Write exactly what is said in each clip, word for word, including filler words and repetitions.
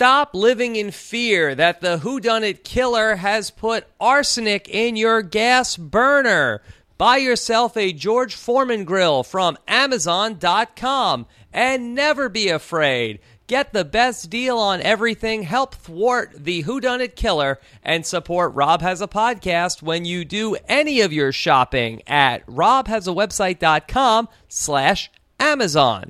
Stop living in fear that the whodunit killer has put arsenic in your gas burner. Buy yourself a George Foreman grill from Amazon dot com and never be afraid. Get the best deal on everything, help thwart the whodunit killer, and support Rob Has a Podcast when you do any of your shopping at rob has a website dot com slash Amazon.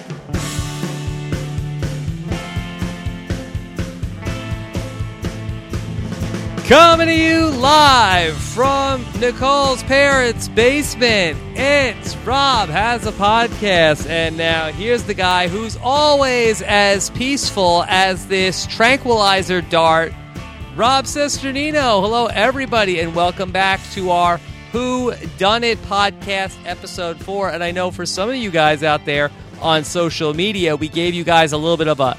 Coming to you live from Nicole's parents' basement, it's Rob Has a Podcast. And now here's the guy who's always as peaceful as this tranquilizer dart, Rob Cesternino. Hello, everybody, and welcome back to our Who Done It podcast, episode four. And I know for some of you guys out there on social media, we gave you guys a little bit of a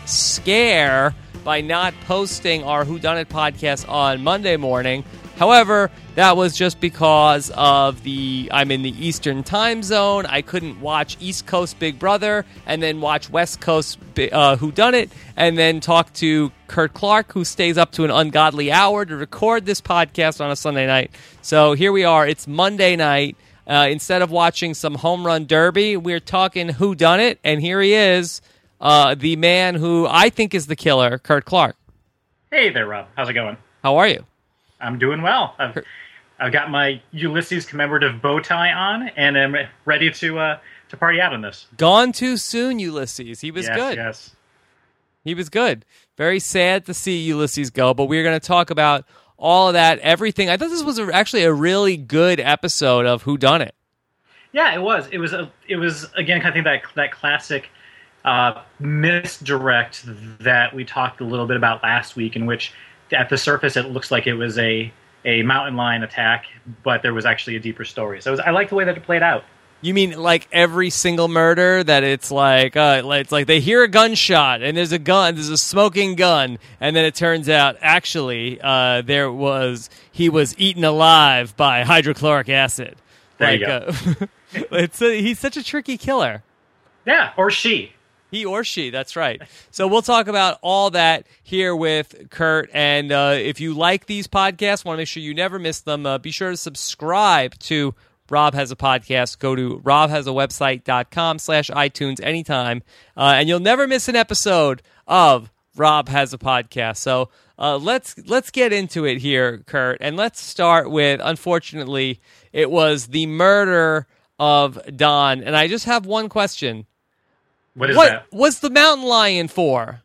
scare by not posting our Who Done It podcast on Monday morning. However, that was just because of the I'm in the Eastern time zone. I couldn't watch East Coast Big Brother and then watch West Coast uh, Who Done It and then talk to Kurt Clark, who stays up to an ungodly hour to record this podcast on a Sunday night. So here we are. It's Monday night. Uh, instead of watching some home run derby, we're talking Who Done It, and here he is. Uh, the man who I think is the killer, Kurt Clark. Hey there, Rob. How's it going? How are you? I'm doing well. I've, I've got my Ulysses commemorative bow tie on, and I'm ready to uh, to party out on this. Gone too soon, Ulysses. He was yes, good. Yes, He was good. Very sad to see Ulysses go, but we're going to talk about all of that, everything. I thought this was a, actually a really good episode of Who Done It. Yeah, it was. It was. A, it was again. I think that that classic. Uh, misdirect that we talked a little bit about last week, in which at the surface it looks like it was a, a mountain lion attack, but there was actually a deeper story. So it was, I like the way that it played out. You mean like every single murder that it's like, uh, it's like they hear a gunshot and there's a gun, there's a smoking gun, and then it turns out actually uh, there was he was eaten alive by hydrochloric acid. There like, you go. Uh, it's a, he's such a tricky killer. Yeah, or she. He or she, that's right. So we'll talk about all that here with Kurt. And uh, if you like these podcasts, want to make sure you never miss them, uh, be sure to subscribe to Rob Has a Podcast. Go to rob has a website dot com slash iTunes anytime. Uh, and you'll never miss an episode of Rob Has a Podcast. So uh, let's let's get into it here, Kurt. And let's start with, unfortunately, it was the murder of Don. And I just have one question. What is what that? was the mountain lion for?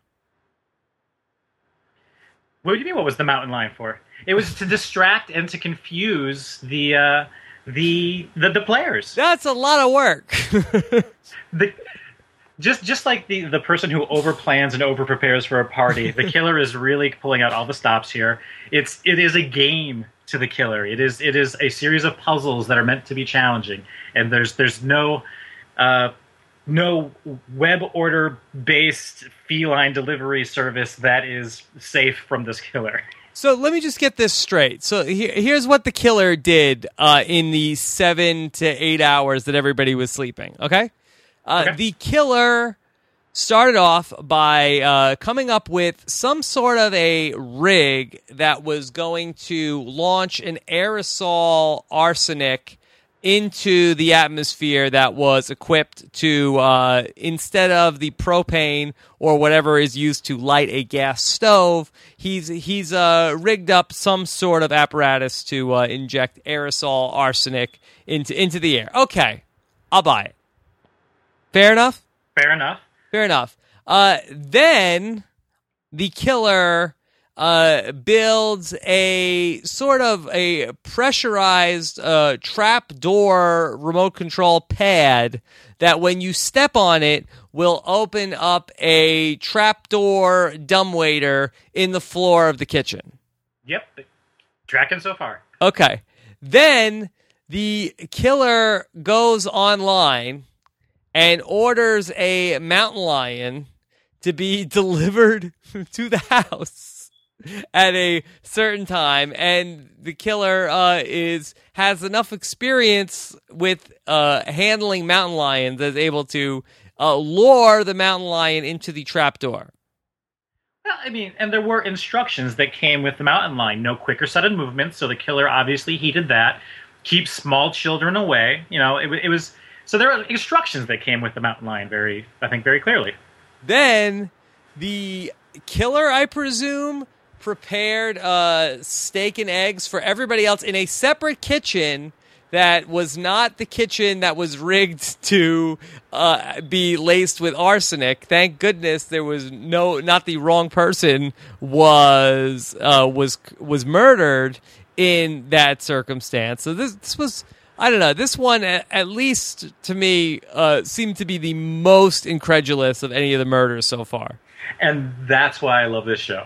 What do you mean? What was the mountain lion for? It was to distract and to confuse the uh, the, the the players. That's a lot of work. the, just just like the the person who overplans and overprepares for a party, the killer is really pulling out all the stops here. It's it is a game to the killer. It is it is a series of puzzles that are meant to be challenging, and there's there's no. Uh, No web order based feline delivery service that is safe from this killer. So let me just get this straight. So he- here's what the killer did uh, in the seven to eight hours that everybody was sleeping. Okay, uh, okay. The killer started off by uh, coming up with some sort of a rig that was going to launch an aerosol arsenic into the atmosphere that was equipped to, uh, instead of the propane or whatever is used to light a gas stove, he's he's uh, rigged up some sort of apparatus to uh, inject aerosol arsenic into into the air. Okay, I'll buy it. Fair enough? Fair enough. Fair enough. Uh, then the killer Uh, builds a sort of a pressurized uh, trap door remote control pad that when you step on it will open up a trapdoor dumbwaiter in the floor of the kitchen. Yep. Tracking so far. Okay. Then the killer goes online and orders a mountain lion to be delivered to the house at a certain time, and the killer uh, is has enough experience with uh, handling mountain lions that is able to uh, lure the mountain lion into the trapdoor. Well, I mean, and there were instructions that came with the mountain lion. No quick or sudden movements, so the killer obviously heeded that. Keep small children away. You know, it, it was... So there are instructions that came with the mountain lion very, I think, very clearly. Then the killer, I presume, prepared uh, steak and eggs for everybody else in a separate kitchen that was not the kitchen that was rigged to uh, be laced with arsenic. Thank goodness there was no, not the wrong person was uh, was was murdered in that circumstance. So this this was, I don't know, this one at, at least to me uh, seemed to be the most incredulous of any of the murders so far. And that's why I love this show.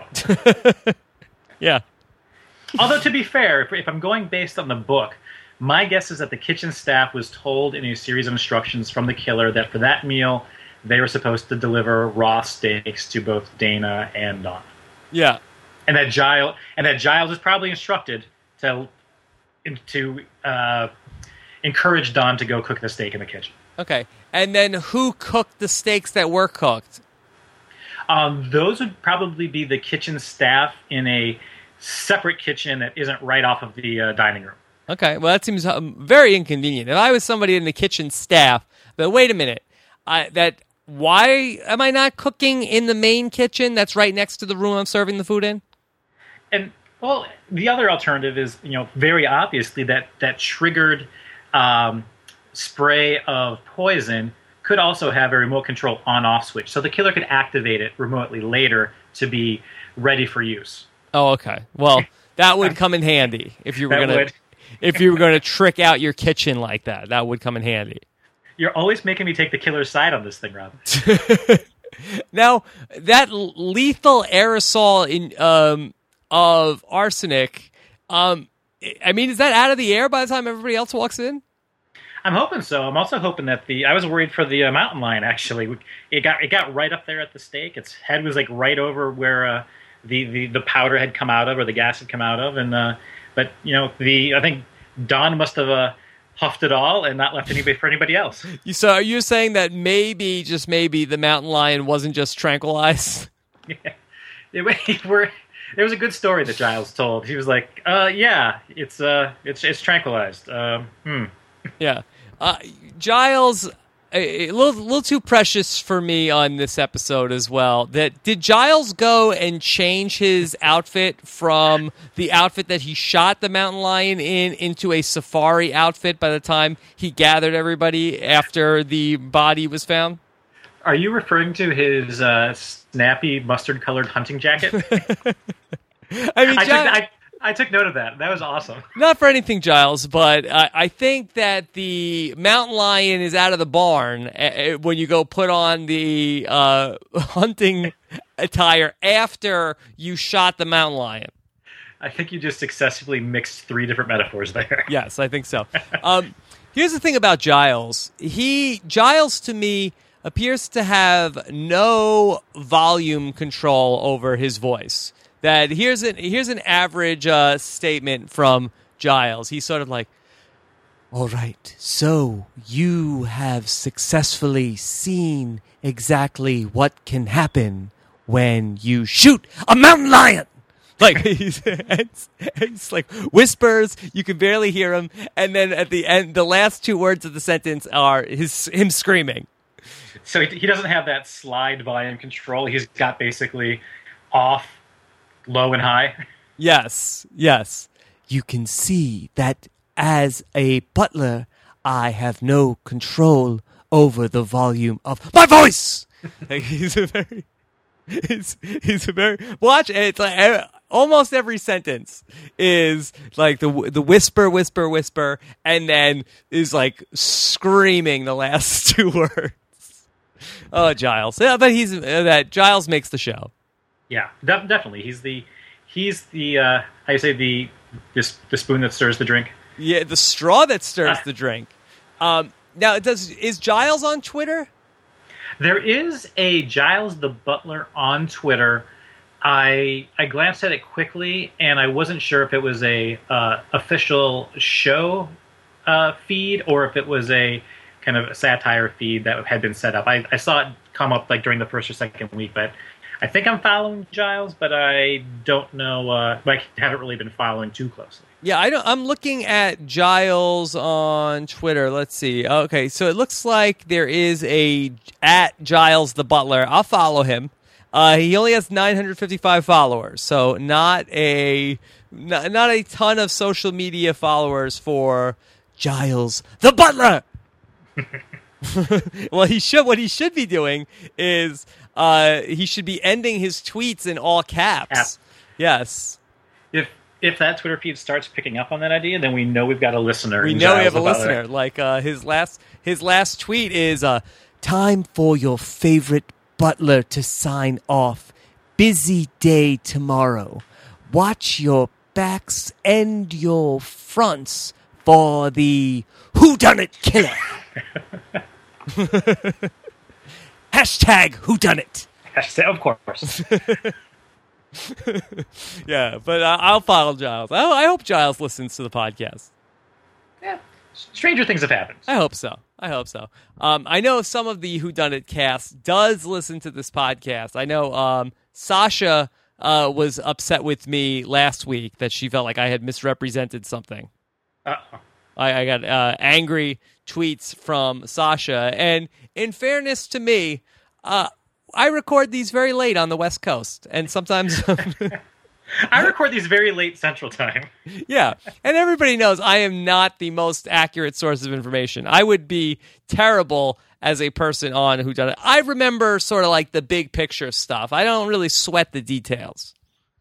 Yeah. Although to be fair, if, if I'm going based on the book, my guess is that the kitchen staff was told in a series of instructions from the killer that for that meal, they were supposed to deliver raw steaks to both Dana and Dawn. Yeah. And that Giles, and that Giles is probably instructed to to uh, encourage Dawn to go cook the steak in the kitchen. Okay. And then who cooked the steaks that were cooked? Um, those would probably be the kitchen staff in a separate kitchen that isn't right off of the uh, dining room. Okay, well, that seems um, very inconvenient. If I was somebody in the kitchen staff, but wait a minute, I, that why am I not cooking in the main kitchen that's right next to the room I'm serving the food in? And, well, the other alternative is, you know, very obviously that, that triggered um, spray of poison could also have a remote control on-off switch. So the killer could activate it remotely later to be ready for use. Oh, okay. Well, that would come in handy if you were That going would. to... If you were going to trick out your kitchen like that, that would come in handy. You're always making me take the killer's side on this thing, Rob. Now, that lethal aerosol in um, of arsenic, um, I mean, is that out of the air by the time everybody else walks in? I'm hoping so. I'm also hoping that the... I was worried for the uh, mountain lion, actually. It got it got right up there at the stake. Its head was like right over where uh, the, the, the powder had come out of, or the gas had come out of, and... Uh, But, you know, the I think Dawn must have uh, huffed it all and not left anybody for anybody else. You, so are you saying that maybe, just maybe, the mountain lion wasn't just tranquilized? Yeah. It, we're, there was a good story that Giles told. He was like, uh, yeah, it's uh, it's it's tranquilized. Um, hmm. Yeah. Uh, Giles... A little, little too precious for me on this episode as well. That did Giles go and change his outfit from the outfit that he shot the mountain lion in into a safari outfit by the time he gathered everybody after the body was found? Are you referring to his uh, snappy mustard-colored hunting jacket? I mean, I, Giles, took, I, I took note of that. That was awesome. not for anything, Giles, but I, I think that the mountain lion is out of the barn uh, when you go put on the uh, hunting attire after you shot the mountain lion. I think you just successfully mixed three different metaphors there. Yes, I think so. Um, here's the thing about Giles. He Giles, to me, appears to have no volume control over his voice. That here's an here's an average uh, statement from Giles. He's sort of like, "All right, so you have successfully seen exactly what can happen when you shoot a mountain lion." Like he's it's, it's like whispers, you can barely hear him, and then at the end, the last two words of the sentence are his him screaming. So he, he doesn't have that slide volume control. He's got basically off, low, and high. Yes, yes. You can see that as a butler, I have no control over the volume of my voice. Like, he's a very, he's, he's a very, watch, it's like uh, almost every sentence is like the the whisper, whisper, whisper, and then is like screaming the last two words. Oh, Giles. Yeah, but he's, uh, that Giles makes the show. Yeah, de- definitely. He's the, he's the, uh, how do you say, the, this, the spoon that stirs the drink? Yeah, the straw that stirs the drink. Um, now, does is Giles on Twitter? There is a Giles the Butler on Twitter. I I glanced at it quickly, and I wasn't sure if it was a uh, official show uh, feed or if it was a kind of satire feed that had been set up. I, I saw it come up like during the first or second week, but I think I'm following Giles, but I don't know. Uh, I haven't really been following too closely. Yeah, I don't, I'm looking at Giles on Twitter. Let's see. Okay, so it looks like there is a at Giles the Butler. I'll follow him. Uh, he only has nine hundred fifty-five followers, so not a not, not a ton of social media followers for Giles the Butler. Well, he should. What he should be doing is uh, he should be ending his tweets in all caps. Yeah. Yes. If if that Twitter feed starts picking up on that idea, then we know we've got a listener. We in know Giles we have a the Butler. listener. Like uh, his last his last tweet is uh, time for your favorite butler to sign off. Busy day tomorrow. Watch your backs and your fronts for the whodunit killer. Hashtag whodunit. Hashtag, of course. Yeah, but uh, I'll follow Giles. I, I hope Giles listens to the podcast. Yeah, stranger things have happened. I hope so. I hope so. Um, I know some of the Whodunit cast does listen to this podcast. I know um, Sasha uh, was upset with me last week that she felt like I had misrepresented something. Uh-oh. I, I got uh, angry tweets from Sasha. And in fairness to me, uh, I record these very late on the West Coast. And sometimes... I record these very late Central Time. Yeah, and everybody knows I am not the most accurate source of information. I would be terrible as a person on Whodunit. I remember sort of like the big picture stuff. I don't really sweat the details.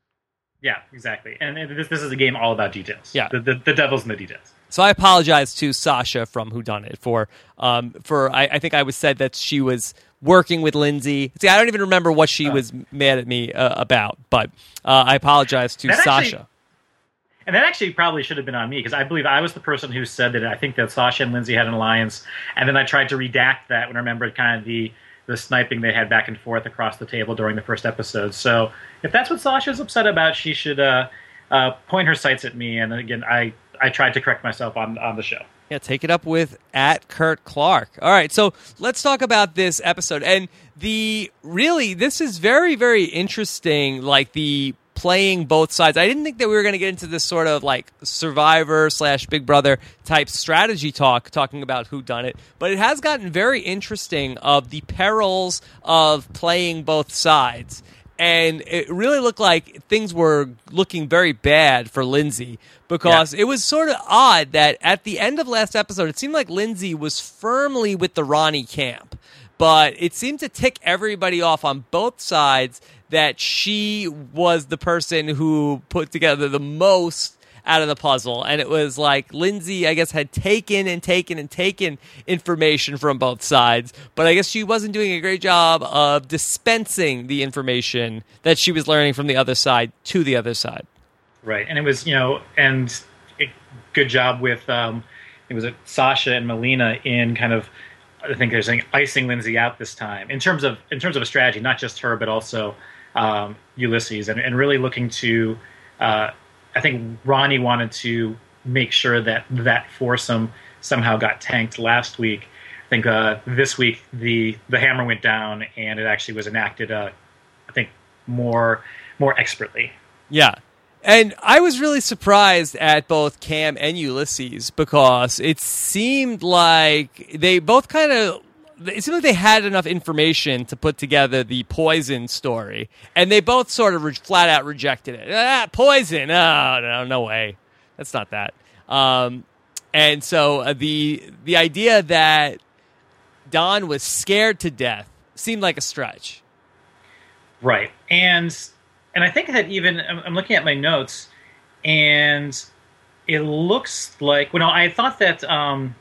Yeah, exactly. And this this is a game all about details. Yeah. The, the, the devil's in the details. So I apologize to Sasha from Whodunit for, um, for I, I think I was said that she was working with Lindsay. See, I don't even remember what she oh. was mad at me uh, about, but uh, I apologize to that Sasha. Actually, and that actually probably should have been on me, because I believe I was the person who said that I think that Sasha and Lindsay had an alliance, and then I tried to redact that when I remembered kind of the, the sniping they had back and forth across the table during the first episode. So if that's what Sasha's upset about, she should uh, uh, point her sights at me, and again, I, I tried to correct myself on, on the show. Yeah, take it up with at Kurt Clark. All right, so let's talk about this episode. And the really, this is very, very interesting, like the playing both sides. I didn't think that we were going to get into this sort of like Survivor slash Big Brother type strategy talk, talking about who done it. But it has gotten very interesting of the perils of playing both sides. And it really looked like things were looking very bad for Lindsay, because yeah. It was sort of odd that at the end of last episode, it seemed like Lindsay was firmly with the Ronnie camp. But it seemed to tick everybody off on both sides that she was the person who put together the most out of the puzzle. And it was like Lindsay, I guess, had taken and taken and taken information from both sides, but I guess she wasn't doing a great job of dispensing the information that she was learning from the other side to the other side. Right. And it was, you know, and it, good job with, um, it was Sasha and Melina in kind of, I think they're saying icing Lindsay out this time in terms of, in terms of a strategy, not just her, but also um, Ulysses, and, and really looking to, uh, I think Ronnie wanted to make sure that that foursome somehow got tanked last week. I think uh, this week the the hammer went down, and it actually was enacted, uh, I think, more more expertly. Yeah. And I was really surprised at both Cam and Ulysses, because it seemed like they both kind of, it seemed like they had enough information to put together the poison story, and they both sort of re- flat out rejected it. Ah, poison? Oh, no, no way. That's not that. Um, and so uh, the the idea that Don was scared to death seemed like a stretch. Right. And and I think that even, I'm looking at my notes, and it looks like, well, no, I thought that um,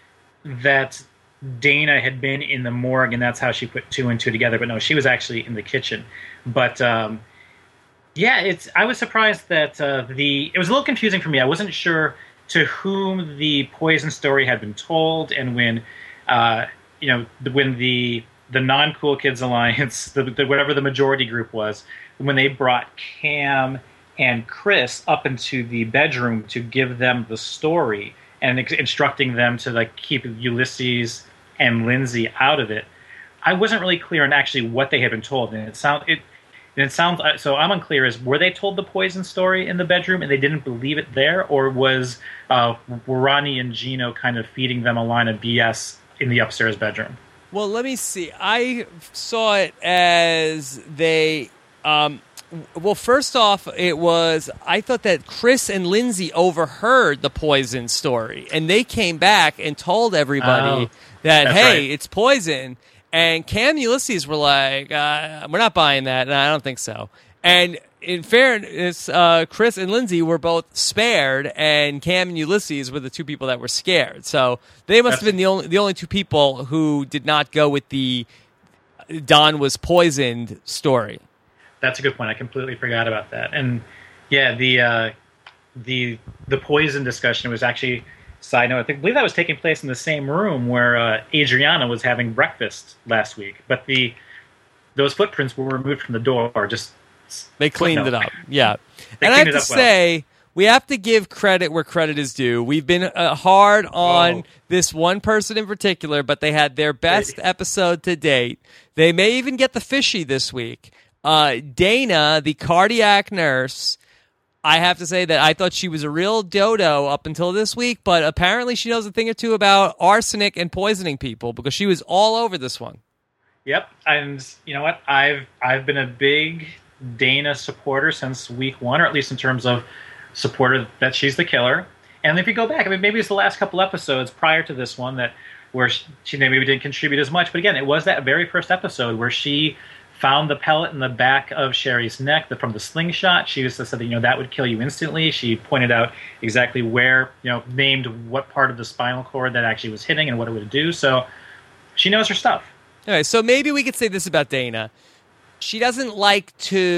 that Dana had been in the morgue, and that's how she put two and two together. But no, she was actually in the kitchen. But um, yeah, it's. I was surprised that uh, the. It was a little confusing for me. I wasn't sure to whom the poison story had been told, and when, uh, you know, when the the non-cool kids alliance, the, the whatever the majority group was, when they brought Cam and Chris up into the bedroom to give them the story and ex- instructing them to like keep Ulysses and Lindsay out of it, I wasn't really clear on actually what they had been told, and it sound it And it sounds so. I'm unclear. Is were they told the poison story in the bedroom and they didn't believe it there, or was uh, were Ronnie and Gino kind of feeding them a line of B S in the upstairs bedroom? Well, let me see. I saw it as they. Um, well, first off, it was. I thought that Chris and Lindsay overheard the poison story, and they came back and told everybody Oh, that, that's hey, right. it's poison. And Cam and Ulysses were like, uh, we're not buying that. No, I don't think so. And in fairness, uh, Chris and Lindsay were both spared, and Cam and Ulysses were the two people that were scared. So they must That's- have been the only the only two people who did not go with the Don was poisoned story. That's a good point. I completely forgot about that. And yeah, the uh, the the poison discussion was actually. Side note: I think, believe that was taking place in the same room where uh, Adriana was having breakfast last week. But the those footprints were removed from the door. Just They cleaned it footnote. up. Yeah. They And I have cleaned to it up well. say, we have to give credit where credit is due. We've been uh, hard on Oh. this one person in particular, but they had their best episode to date. They may even get the fishy this week. Uh, Dana, the cardiac nurse, I have to say that I thought she was a real dodo up until this week, but apparently she knows a thing or two about arsenic and poisoning people because she was all over this one. Yep, and you know what? I've I've been a big Dana supporter since week one, or at least in terms of supporter that she's the killer. And if you go back, I mean, maybe it's the last couple episodes prior to this one that where she, she maybe didn't contribute as much, but again, it was that very first episode where she found the pellet in the back of Sherry's neck from the slingshot. She just said that, you know, that would kill you instantly. She pointed out exactly where, you know, named what part of the spinal cord that actually was hitting and what it would do. So she knows her stuff. All right, so maybe we could say this about Dana. She doesn't like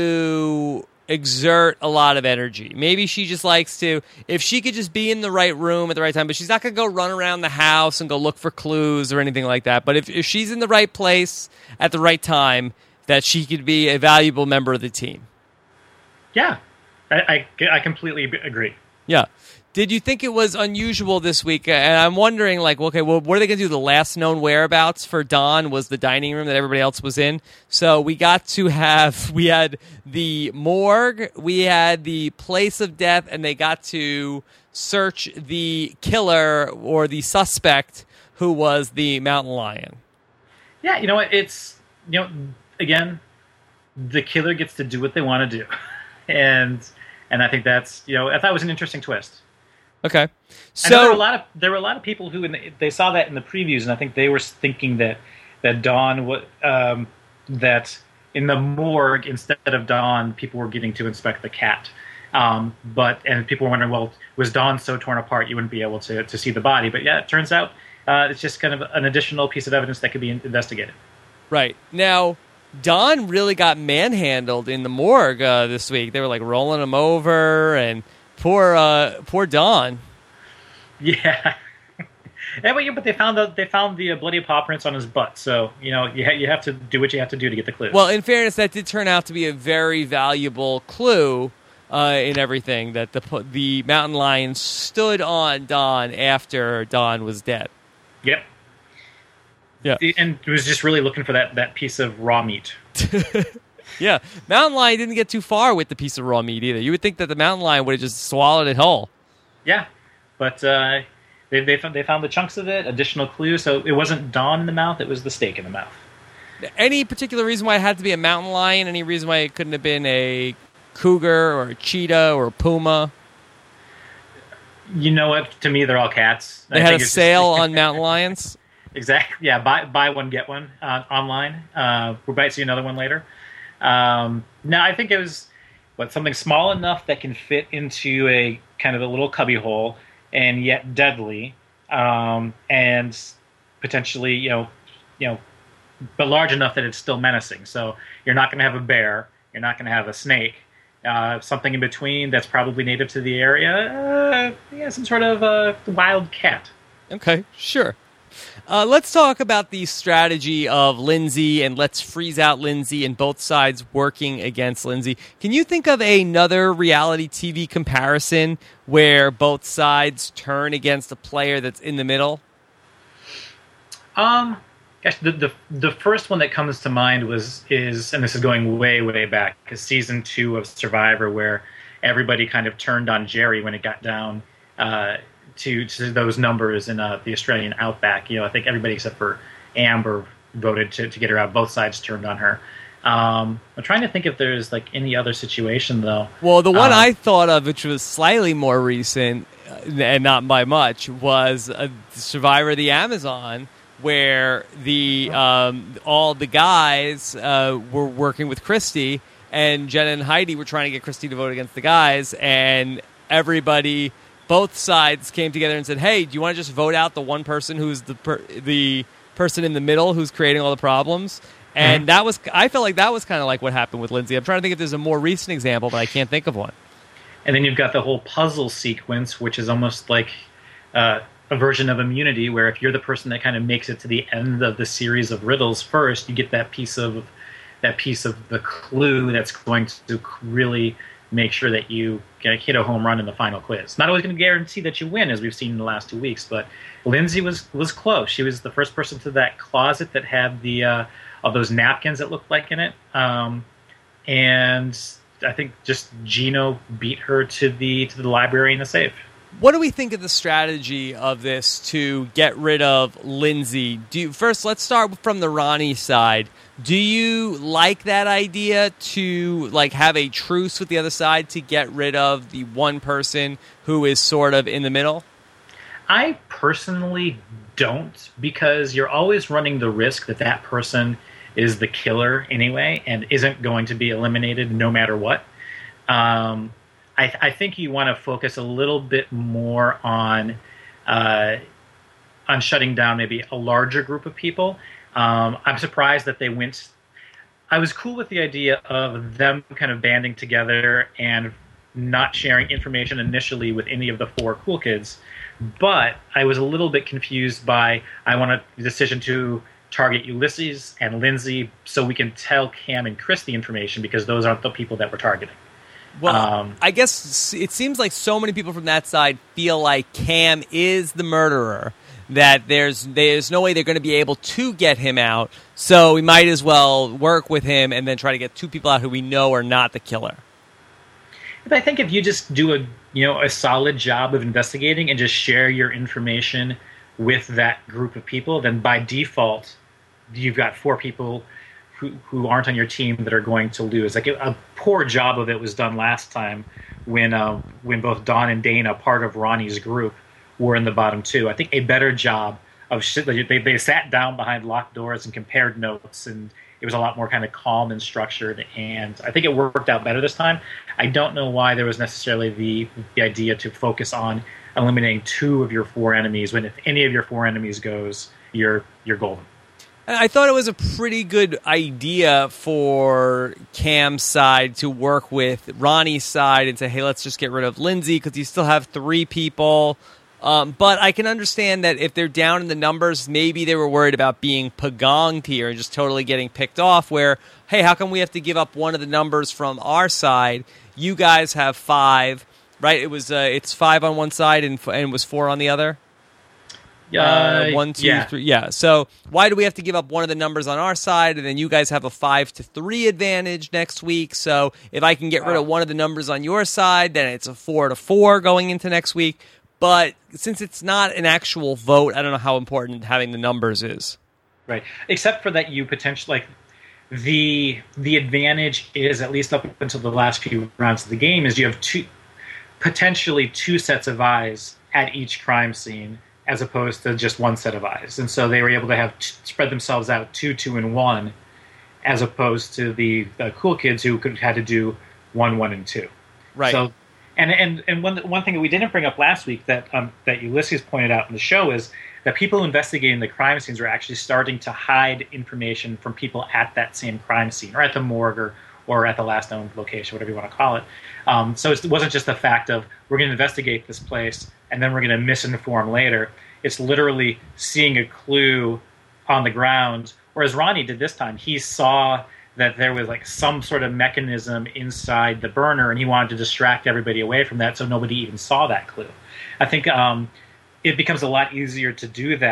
to exert a lot of energy. Maybe she just likes to, if she could just be in the right room at the right time, but she's not going to go run around the house and go look for clues or anything like that. But if, if she's in the right place at the right time, that she could be a valuable member of the team. Yeah, I, I, I completely agree. Yeah. Did you think it was unusual this week? And I'm wondering, like, okay, well, what are they going to do? The last known whereabouts for Dawn was the dining room that everybody else was in. So we got to have, we had the morgue, we had the place of death, and they got to search the killer or the suspect who was the mountain lion. Yeah, you know what? It's, you know, again, the killer gets to do what they want to do. And and I think that's, you know, I thought it was an interesting twist. Okay. So there were a So, lot of there were a lot of people who in the, they saw that in the previews, and I think they were thinking that that Dawn wa- um, that in the morgue instead of Dawn, people were getting to inspect the cat. Um, but and people were wondering, well, was Dawn so torn apart you wouldn't be able to to see the body? But yeah, it turns out uh, it's just kind of an additional piece of evidence that could be investigated. right. Now, Don really got manhandled in the morgue uh, this week. They were like rolling him over, and poor, uh, poor Don. Yeah. Yeah, but, yeah, but they found the they found the uh, bloody paw prints on his butt. So you know you ha- you have to do what you have to do to get the clues. Well, in fairness, that did turn out to be a very valuable clue uh, in everything. That the the mountain lion stood on Don after Don was dead. Yep. Yeah. And was just really looking for that, that piece of raw meat. Yeah, mountain lion didn't get too far with the piece of raw meat either. You would think that the mountain lion would have just swallowed it whole. Yeah, but uh, they they found, they found the chunks of it, additional clues. So it wasn't Dawn in the mouth; it was the steak in the mouth. Any particular reason why it had to be a mountain lion? Any reason why it couldn't have been a cougar or a cheetah or a puma? You know what? To me, they're all cats. They I had a think it's sale just- on mountain lions. Exactly. Yeah, buy buy one get one uh, online. Uh, we might see another one later. Um, no, I think it was what something small enough that can fit into a kind of a little cubby hole and yet deadly, um, and potentially you know you know, but large enough that it's still menacing. So you're not going to have a bear. You're not going to have a snake. Uh, something in between that's probably native to the area. Uh, yeah, some sort of uh, wild cat. Okay, sure. Uh, let's talk about the strategy of Lindsay, and let's freeze out Lindsay and both sides working against Lindsay. Can you think of another reality T V comparison where both sides turn against a player that's in the middle? Um, Gosh, the, the the first one that comes to mind was is, and this is going way way back, is season two of Survivor, where everybody kind of turned on Jerry when it got down uh, to to those numbers in uh, the Australian outback. You know, I think everybody except for Amber voted to, to get her out. Both sides turned on her. Um, I'm trying to think if there's like any other situation though. Well, the one uh, I thought of, which was slightly more recent and not by much, was uh, Survivor the Amazon, where the um, all the guys uh, were working with Christy, and Jenna and Heidi were trying to get Christy to vote against the guys, and everybody, both sides came together and said, "Hey, do you want to just vote out the one person who's the per- the person in the middle who's creating all the problems?" And mm-hmm. that was, I felt like that was kind of like what happened with Lindsay. I'm trying to think if there's a more recent example, but I can't think of one. And then you've got the whole puzzle sequence, which is almost like uh, a version of Immunity, where if you're the person that kind of makes it to the end of the series of riddles first, you get that piece of that piece of the clue that's going to really make sure that you hit a home run in the final quiz. Not always going to guarantee that you win, as we've seen in the last two weeks, but Lindsay was was close. She was the first person to that closet that had the uh, of those napkins that looked like in it, um, and I think just Gino beat her to the to the library in the safe. What do we think of the strategy of this to get rid of Lindsay? Do you, first, let's start from the Ronnie side. Do you like that idea to like have a truce with the other side to get rid of the one person who is sort of in the middle? I personally don't, because you're always running the risk that that person is the killer anyway and isn't going to be eliminated no matter what. Um, I, th- I think you want to focus a little bit more on uh, on shutting down maybe a larger group of people. Um, I'm surprised that they went. I was cool with the idea of them kind of banding together and not sharing information initially with any of the four cool kids, but I was a little bit confused by I want a decision to target Ulysses and Lindsay so we can tell Cam and Chris the information, because those aren't the people that we're targeting. Well, um, I guess it seems like so many people from that side feel like Cam is the murderer, that there's there's no way they're going to be able to get him out, so we might as well work with him and then try to get two people out who we know are not the killer. But I think if you just do a you know a solid job of investigating and just share your information with that group of people, then by default you've got four people who who aren't on your team that are going to lose. Like a, a poor job of it was done last time when uh, when both Dawn and Dana, part of Ronnie's group, were in the bottom two. I think a better job of shit. They they sat down behind locked doors and compared notes, and it was a lot more kind of calm and structured. And I think it worked out better this time. I don't know why there was necessarily the the idea to focus on eliminating two of your four enemies, when if any of your four enemies goes, you're you're golden. I thought it was a pretty good idea for Cam's side to work with Ronnie's side and say, hey, let's just get rid of Lindsay because you still have three people. Um, but I can understand that if they're down in the numbers, maybe they were worried about being pagonged here and just totally getting picked off where, hey, how come we have to give up one of the numbers from our side? You guys have five, right? It was uh, it's five on one side and, and it was four on the other? Uh, uh, one, two, yeah. three. Yeah. So why do we have to give up one of the numbers on our side, and then you guys have a five to three advantage next week? So if I can get rid of one of the numbers on your side, then it's a four to four going into next week. But since it's not an actual vote, I don't know how important having the numbers is. Right. Except for that, you potentially like the the advantage is, at least up until the last few rounds of the game, is you have two potentially two sets of eyes at each crime scene, as opposed to just one set of eyes. And so they were able to have t- spread themselves out two, two, and one, as opposed to the, the cool kids who could had to do one, one, and two. Right. So, and and and one one thing that we didn't bring up last week that um, that Ulysses pointed out in the show is that people investigating the crime scenes are actually starting to hide information from people at that same crime scene, or at the morgue, or, or at the last known location, whatever you want to call it. Um, so it wasn't just the fact of we're going to investigate this place and then we're going to misinform later. It's literally seeing a clue on the ground, or as Ronnie did this time, he saw that there was like some sort of mechanism inside the burner, and he wanted to distract everybody away from that so nobody even saw that clue. I think um, it becomes a lot easier to do that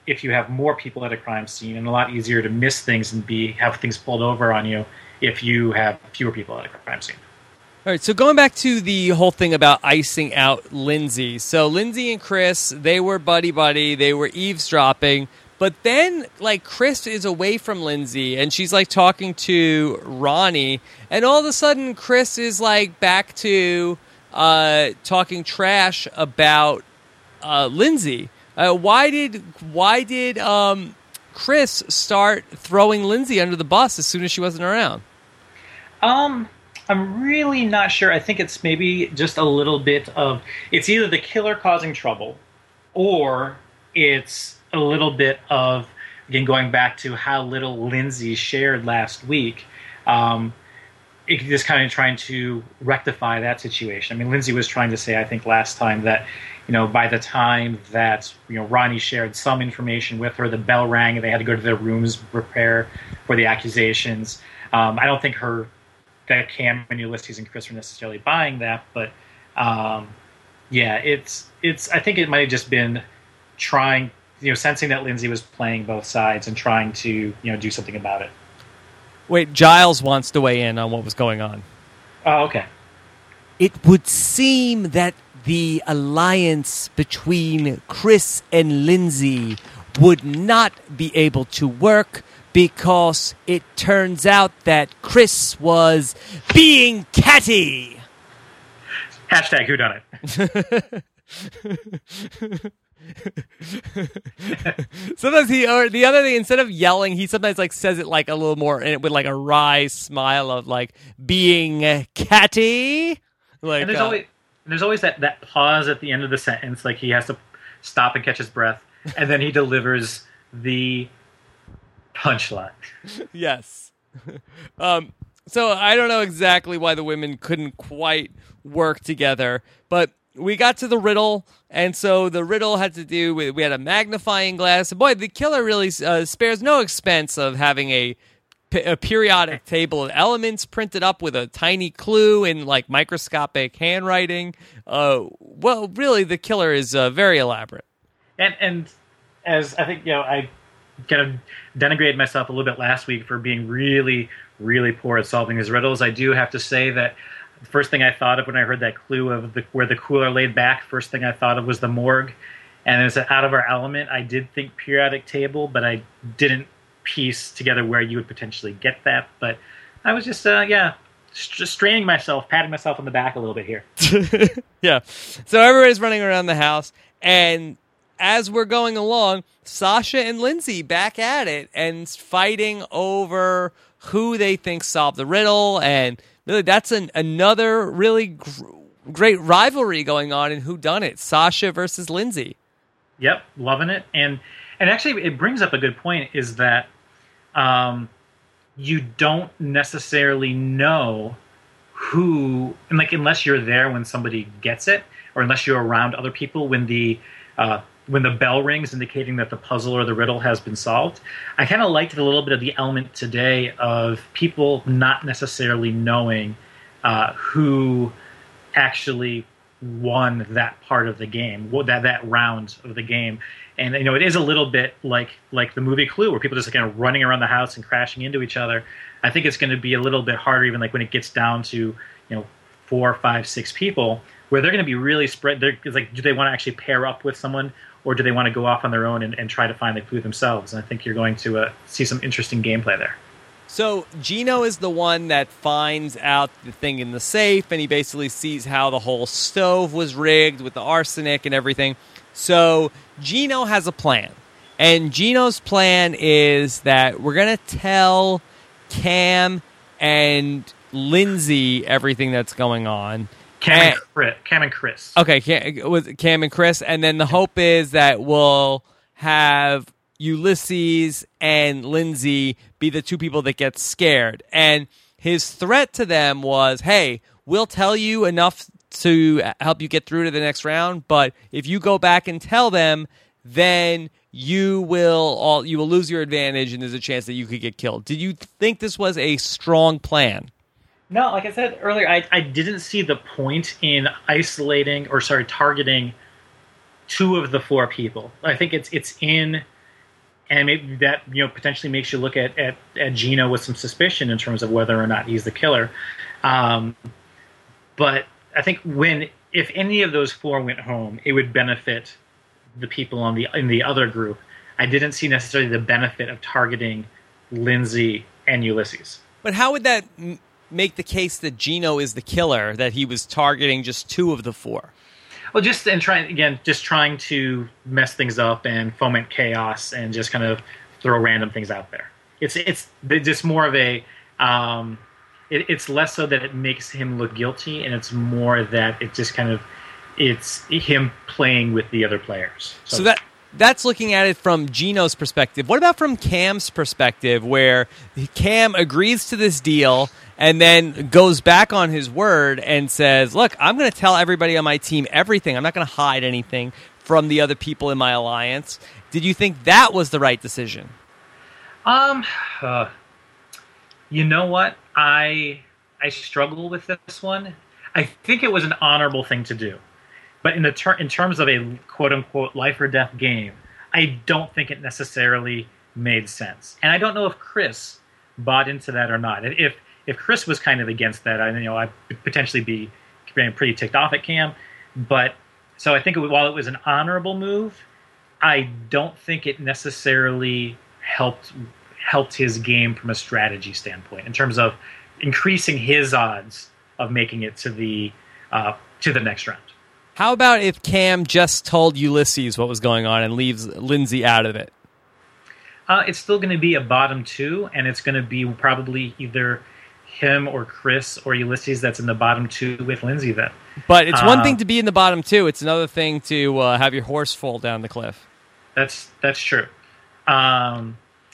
if you have more people at a crime scene, and a lot easier to miss things and be have things pulled over on you if you have fewer people at a crime scene. All right, so going back to the whole thing about icing out Lindsay. So Lindsay and Chris, they were buddy-buddy. They were eavesdropping. But then, like, Chris is away from Lindsay, and she's, like, talking to Ronnie. And all of a sudden, Chris is, like, back to uh, talking trash about uh, Lindsay. Uh, why did why did um, Chris start throwing Lindsay under the bus as soon as she wasn't around? Um... I'm really not sure. I think it's maybe just a little bit of, it's either the killer causing trouble, or it's a little bit of, again, going back to how little Lindsay shared last week, um, it, just kind of trying to rectify that situation. I mean, Lindsay was trying to say, I think last time, that, you know, by the time that, you know, Ronnie shared some information with her, the bell rang and they had to go to their rooms, prepare for the accusations. Um, I don't think her... that Cam and Ulysses and Chris were necessarily buying that, but um, yeah, it's it's. I think it might have just been trying, you know, sensing that Lindsay was playing both sides and trying to, you know, do something about it. Wait, Giles wants to weigh in on what was going on. Oh, okay. It would seem that the alliance between Chris and Lindsay would not be able to work, because it turns out that Chris was being catty. Hashtag whodunit. Sometimes he, or the other thing, instead of yelling, he sometimes like says it like a little more, and with like a wry smile of like being catty. Like, and there's uh, always there's always that, that pause at the end of the sentence, like he has to stop and catch his breath, and then he delivers the punchline. Yes. um, so I don't know exactly why the women couldn't quite work together, but we got to the riddle, and so the riddle had to do with, we had a magnifying glass. Boy, the killer really uh, spares no expense of having a, a periodic table of elements printed up with a tiny clue in like microscopic handwriting. Uh, well, really, the killer is uh, very elaborate. And and as I think, you know, I kind of denigrated myself a little bit last week for being really, really poor at solving his riddles. I do have to say that the first thing I thought of when I heard that clue of the, where the cooler laid back, first thing I thought of was the morgue. And it was out of our element. I did think periodic table, but I didn't piece together where you would potentially get that. But I was just, uh, yeah, just straining myself, patting myself on the back a little bit here. Yeah. So everybody's running around the house, and as we're going along, Sasha and Lindsay back at it and fighting over who they think solved the riddle. And really, that's an, another really gr- great rivalry going on in whodunit, Sasha versus Lindsay. Yep, loving it. And and actually, it brings up a good point, is that um, you don't necessarily know who, and like unless you're there when somebody gets it, or unless you're around other people when the uh, when the bell rings indicating that the puzzle or the riddle has been solved. I kind of liked a little bit of the element today of people not necessarily knowing uh, who actually won that part of the game, that that round of the game. And you know, it is a little bit like like the movie Clue, where people just kind of running around the house and crashing into each other. I think it's going to be a little bit harder, even like when it gets down to, you know, four, five, six people, where they're going to be really spread. They're, it's like, do they want to actually pair up with someone, or do they want to go off on their own and, and try to find the clue themselves? And I think you're going to uh, see some interesting gameplay there. So Gino is the one that finds out the thing in the safe, and he basically sees how the whole stove was rigged with the arsenic and everything. So Gino has a plan, and Gino's plan is that we're going to tell Cam and Lindsay everything that's going on. Cam and, and Chris. Cam and Chris. Okay, Cam, with Cam and Chris, and then the hope is that we'll have Ulysses and Lindsay be the two people that get scared. And his threat to them was, hey, we'll tell you enough to help you get through to the next round, but if you go back and tell them, then you will all you will lose your advantage, and there's a chance that you could get killed. Did you think this was a strong plan? No, like I said earlier, I, I didn't see the point in isolating, or sorry, targeting two of the four people. I think it's it's in and maybe that you know potentially makes you look at, at, at Gino with some suspicion in terms of whether or not he's the killer. Um, but I think when if any of those four went home, it would benefit the people on the in the other group. I didn't see necessarily the benefit of targeting Lindsay and Ulysses. But how would that m- make the case that Gino is the killer, that he was targeting just two of the four? Well, just and trying again, just trying to mess things up and foment chaos and just kind of throw random things out there. It's it's just more of a. Um, it, it's less so that it makes him look guilty, and it's more that it just kind of it's him playing with the other players. So, so that. That's looking at it from Gino's perspective. What about from Cam's perspective, where Cam agrees to this deal and then goes back on his word and says, look, I'm going to tell everybody on my team everything. I'm not going to hide anything from the other people in my alliance. Did you think that was the right decision? Um, uh, you know what? I I struggle with this one. I think it was an honorable thing to do. But in the ter- in terms of a quote-unquote life or death game, I don't think it necessarily made sense. And I don't know if Chris bought into that or not. If if Chris was kind of against that, I you know I'd potentially be pretty ticked off at Cam. But so I think it, while it was an honorable move, I don't think it necessarily helped helped his game from a strategy standpoint in terms of increasing his odds of making it to the uh, to the next round. How about if Cam just told Ulysses what was going on and leaves Lindsay out of it? Uh, it's still going to be a bottom two, and it's going to be probably either him or Chris or Ulysses that's in the bottom two with Lindsay then. But it's one uh, thing to be in the bottom two. It's another thing to uh, have your horse fall down the cliff. That's that's true. Um,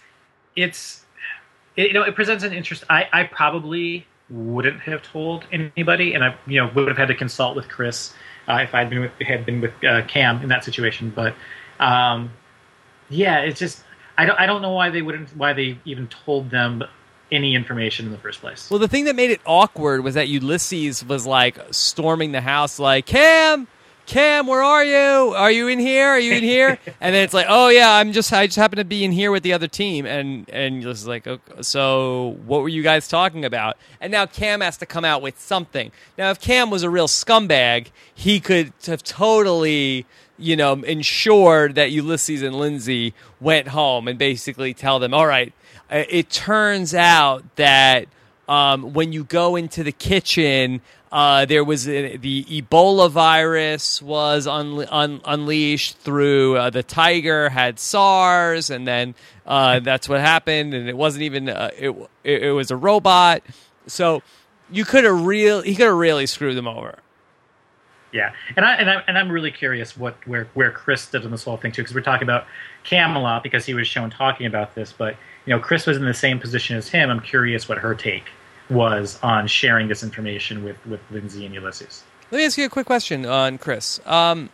it's it, you know it presents an interest. I, I probably wouldn't have told anybody, and I you know would have had to consult with Chris. Uh, if I'd been with, had been with uh, Cam in that situation, but um, yeah, it's just I don't I don't know why they wouldn't why they even told them any information in the first place. Well, the thing that made it awkward was that Ulysses was like storming the house, like Cam, Cam, where are you? Are you in here? Are you in here? And then it's like, oh yeah, I'm just I just happen to be in here with the other team, and and Ulysses is like, okay, so what were you guys talking about? And now Cam has to come out with something. Now, if Cam was a real scumbag, he could have totally, you know, ensured that Ulysses and Lindsay went home and basically tell them, all right, it turns out that um, when you go into the kitchen. Uh, there was a, the Ebola virus was un, un, unleashed through uh, the tiger had SARS, and then uh, that's what happened. And it wasn't even uh, it, it. It was a robot. So you could have real he could have really screwed them over. Yeah, and I and I and I'm really curious what where where Chris stood in this whole thing too, because we're talking about Cam a lot because he was shown talking about this, but you know Chris was in the same position as him. I'm curious what her take was on sharing this information with, with Lindsay and Ulysses. Let me ask you a quick question on Chris. Um,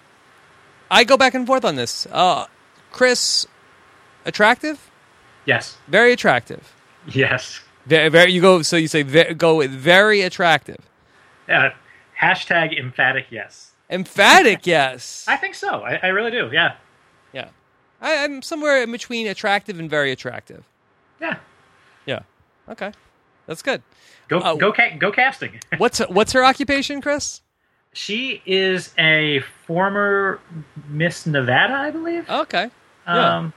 I go back and forth on this. Uh, Chris, attractive? Yes. Very attractive. Yes. Very, very you go. So you say ve- go with very attractive. Uh, hashtag emphatic yes. Emphatic yes. I think so. I, I really do. Yeah. Yeah. I, I'm somewhere in between attractive and very attractive. Yeah. Yeah. Okay. That's good. Go uh, go ca- go casting. what's what's her occupation, Chris? She is a former Miss Nevada, I believe. Okay. Yeah. Um,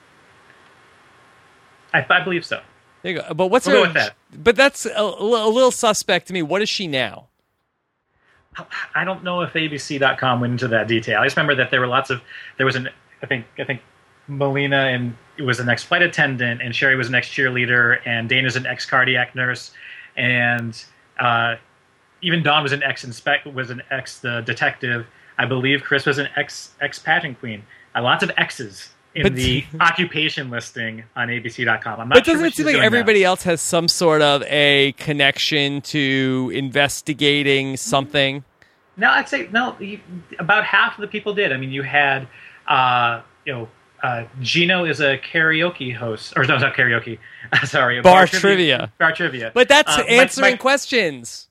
I, I believe so. There you go. But what's we'll her? Go with that. But that's a, a little suspect to me. What is she now? I don't know if A B C dot com went into that detail. I just remember that there were lots of there was an I think I think Melina and it was an ex flight attendant, and Sherry was an ex cheerleader, and Dana's an ex cardiac nurse, and uh, even Dawn was an ex inspect was an ex uh, detective. I believe Chris was an ex ex pageant queen. Uh, lots of X's in but, the occupation listing on A B C dot com. I'm not but sure doesn't what it seem she's like doing everybody now. else has some sort of a connection to investigating something? No, I'd say no. You, about half of the people did. I mean, you had, uh, you know, uh, Gino is a karaoke host, or no, not karaoke. Sorry, bar, bar trivia, trivia. Bar trivia. But that's uh, answering my, my, questions.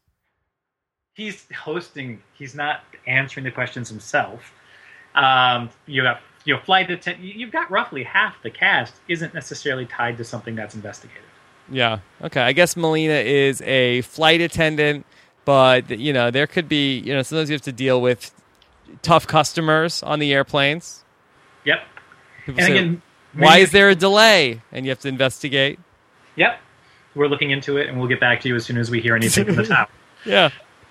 He's hosting. He's not answering the questions himself. Um, you got you know, flight attendant. You've got roughly half the cast isn't necessarily tied to something that's investigative. Yeah. Okay. I guess Melina is a flight attendant, but you know, there could be, you know, sometimes you have to deal with tough customers on the airplanes. Yep. People And say, again, why many- is there a delay? And you have to investigate. Yep. We're looking into it, and we'll get back to you as soon as we hear anything from the tower. Yeah.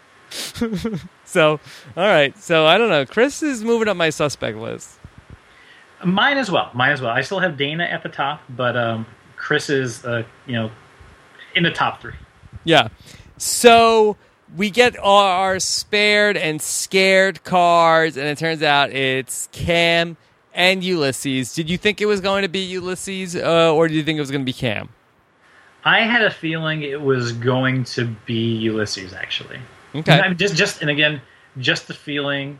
So, all right. So I don't know. Chris is moving up my suspect list. Mine as well. Mine as well. I still have Dana at the top, but um, Chris is, uh, you know, in the top three. Yeah. So we get our spared and scared cards, and it turns out it's Cam and Ulysses. Did you think it was going to be Ulysses, uh, or did you think it was going to be Cam? I had a feeling it was going to be Ulysses, actually. Okay. I mean, just, just, and again, just the feeling.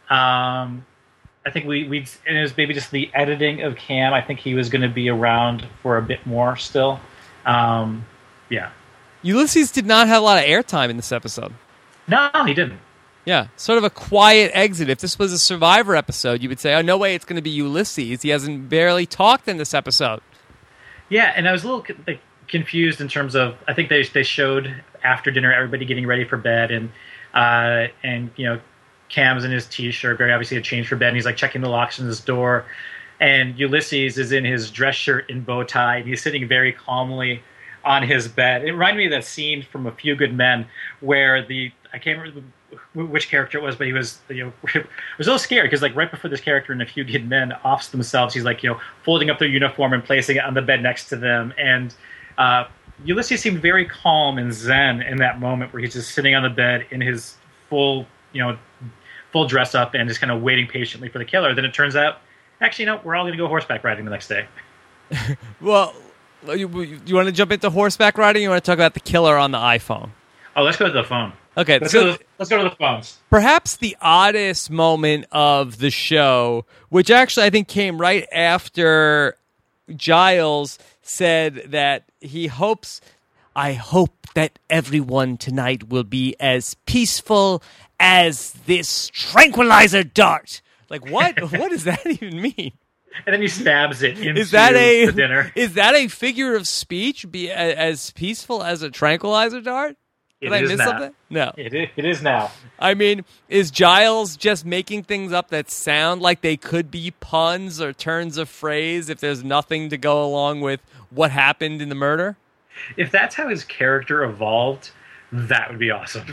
Um, I think we, we, and it was maybe just the editing of Cam. I think he was going to be around for a bit more still. Um, yeah. Ulysses did not have a lot of airtime in this episode. No, he didn't. Yeah, sort of a quiet exit. If this was a Survivor episode, you would say, oh, no way it's going to be Ulysses. He hasn't barely talked in this episode. Yeah, and I was a little like, confused in terms of, I think they they showed after dinner everybody getting ready for bed, and uh, and you know, Cam's in his t-shirt, very obviously a change for bed, and he's like checking the locks in his door, and Ulysses is in his dress shirt and bow tie, and he's sitting very calmly on his bed. It reminded me of that scene from A Few Good Men where the, I can't remember which character it was, but he was, you know, was a little scared because, like, right before this character in A Few Good Men offs themselves, he's like, you know, folding up their uniform and placing it on the bed next to them. And uh, Ulysses seemed very calm and zen in that moment where he's just sitting on the bed in his full, you know, full dress up and just kind of waiting patiently for the killer. Then it turns out, actually, no, we're all going to go horseback riding the next day. Well, you, you want to jump into horseback riding, or you want to talk about the killer on the iPhone? Oh, let's go to the phone. Okay, Let's, so go, to the, let's go to the phones. perhaps the oddest moment of the show, which actually I think came right after Giles said that he hopes, I hope that everyone tonight will be as peaceful as this tranquilizer dart. Like, what? What does that even mean? And then he stabs it into Is that a the dinner. Is that a figure of speech? Be a, as peaceful as a tranquilizer dart? Did It I is miss now. something? No. It is, it is now. I mean, is Giles just making things up that sound like they could be puns or turns of phrase if there's nothing to go along with what happened in the murder? If that's how his character evolved, that would be awesome.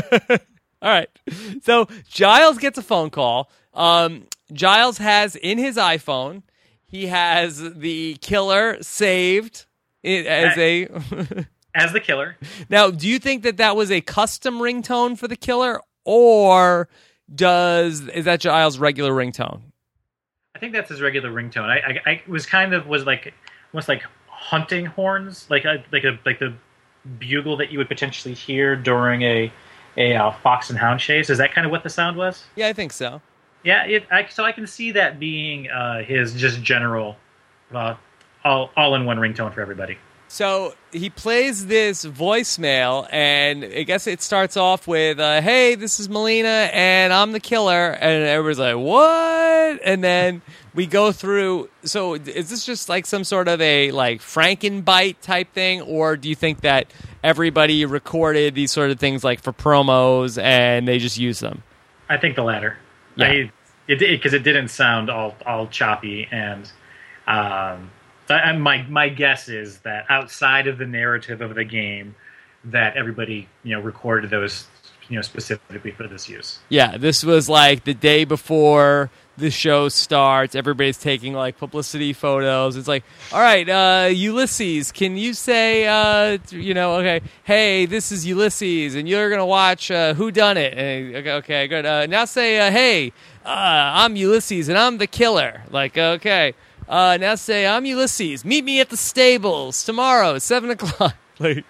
All right. So Giles gets a phone call. Um, Giles has in his iPhone, he has the killer saved i- as a... As the killer. Now, do you think that that was a custom ringtone for the killer, or does is that Giles' regular ringtone? I think that's his regular ringtone. I, I, I was kind of was like almost like hunting horns, like a, like a like the bugle that you would potentially hear during a a uh, fox and hound chase. Is that kind of what the sound was? Yeah, I think so. Yeah. It, I, so I can see that being uh, his just general, uh, all all in one ringtone for everybody. So he plays this voicemail, and I guess it starts off with, uh, hey, this is Melina, and I'm the killer. And everybody's like, what? And then we go through. So is this just like some sort of a like Frankenbite type thing? Or do you think that everybody recorded these sort of things like for promos and they just use them? I think the latter. Yeah. I, it because it, it didn't sound all all choppy and. Um, I, my my guess is that outside of the narrative of the game, that everybody you know recorded those you know specifically for this use. Yeah, this was like the day before the show starts. Everybody's taking like publicity photos. It's like, all right, uh, Ulysses, can you say, uh, you know, okay, hey, this is Ulysses, and you're gonna watch uh, Who Done It? And, okay, okay, good. Uh, now say, uh, hey, uh, I'm Ulysses, and I'm the killer. Like, okay. Uh, now say, I'm Ulysses. Meet me at the stables tomorrow at seven o'clock. Like,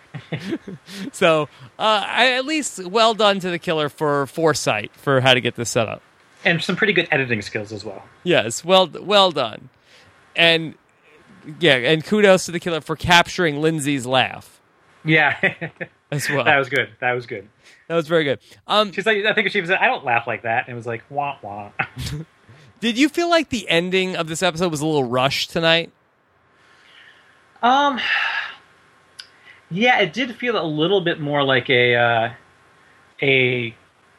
so, uh, I, at least well done to the killer for foresight for how to get this set up. And some pretty good editing skills as well. Yes, well, well done. And, yeah, and kudos to the killer for capturing Lindsay's laugh Yeah, as well. that was good. That was good. That was very good. Um, She's like, I think she was. I don't laugh like that. And it was like wah wah. Did you feel like the ending of this episode was a little rushed tonight? Um, yeah, it did feel a little bit more like a uh, a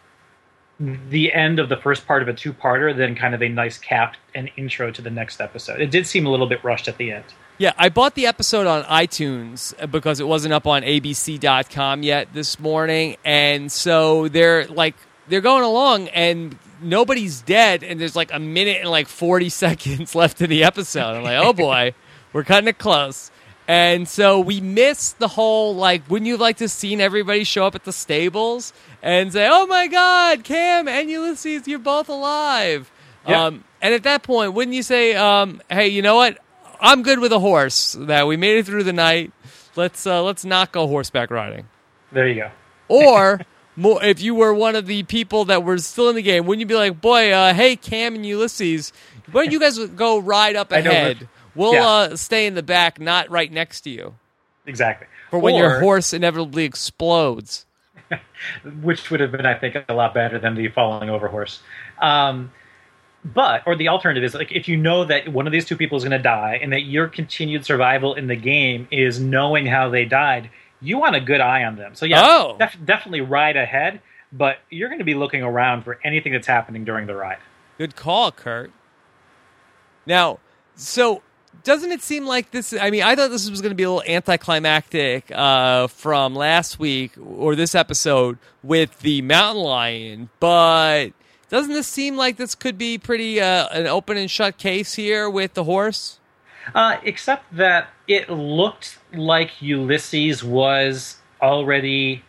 the end of the first part of a two-parter than kind of a nice cap and intro to the next episode. It did seem a little bit rushed at the end. Yeah, I bought the episode on iTunes because it wasn't up on A B C dot com yet this morning, and so they're like they're going along and nobody's dead, and there's like a minute and like forty seconds left in the episode. I'm like, oh boy, we're cutting it close. And so we missed the whole, like, wouldn't you have liked to have seen everybody show up at the stables and say, oh my God, Cam and Ulysses, you're both alive. Yeah. Um, and at that point, wouldn't you say, um, hey, you know what? I'm good with a horse, that we made it through the night. Let's uh, let's not go horseback riding. There you go. Or more, if you were one of the people that were still in the game, wouldn't you be like, boy, uh, hey, Cam and Ulysses, why don't you guys go ride up ahead? We'll yeah. uh, stay in the back, not right next to you. Exactly. For when or, your horse inevitably explodes. Which would have been, I think, a lot better than the falling over horse. Um, but, or the alternative is, like, if you know that one of these two people is going to die and that your continued survival in the game is knowing how they died, you want a good eye on them. So, yeah, oh. def- definitely ride ahead, but you're going to be looking around for anything that's happening during the ride. Good call, Kurt. Now, so... doesn't it seem like this? I mean, I thought this was going to be a little anticlimactic uh, from last week or this episode with the mountain lion, but doesn't this seem like this could be pretty uh, an open and shut case here with the horse? Uh, except that it looked like Ulysses was already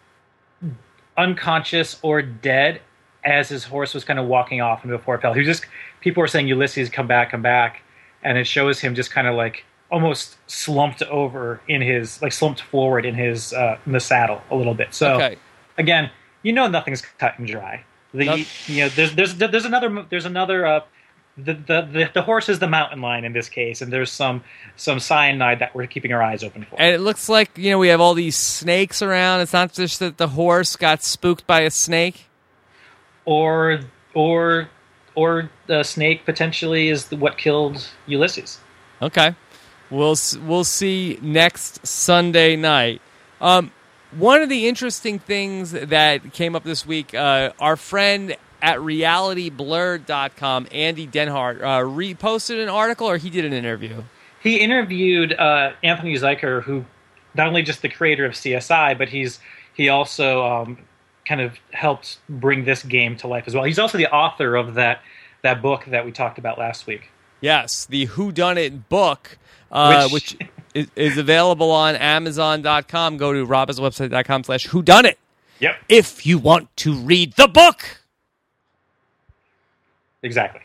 unconscious or dead as his horse was kind of walking off into a fort fell. He was just people were saying, Ulysses, come back, come back. And it shows him just kind of like almost slumped over in his, like slumped forward in his, uh, in the saddle a little bit. So okay. Again, you know, nothing's cut and dry. The, Nope. you know, there's, there's, there's another, there's another, uh, the, the, the, the horse is the mountain lion in this case. And there's some, some cyanide that we're keeping our eyes open for. And it looks like, you know, we have all these snakes around. It's not just that the horse got spooked by a snake. Or, or, Or the snake potentially is what killed Ulysses. Okay, we'll we'll see next Sunday night. Um, one of the interesting things that came up this week, uh, our friend at reality blurred dot com, Andy Denhart, uh, reposted an article, or he did an interview. He interviewed uh, Anthony Zuiker, who not only just the creator of C S I, but he's he also um, kind of helped bring this game to life as well. He's also the author of that that book that we talked about last week. Yes, the Whodunit book, uh, which, which is, is available on amazon dot com. Go to rob's website dot com slash whodunit. Yep. If you want to read the book. Exactly.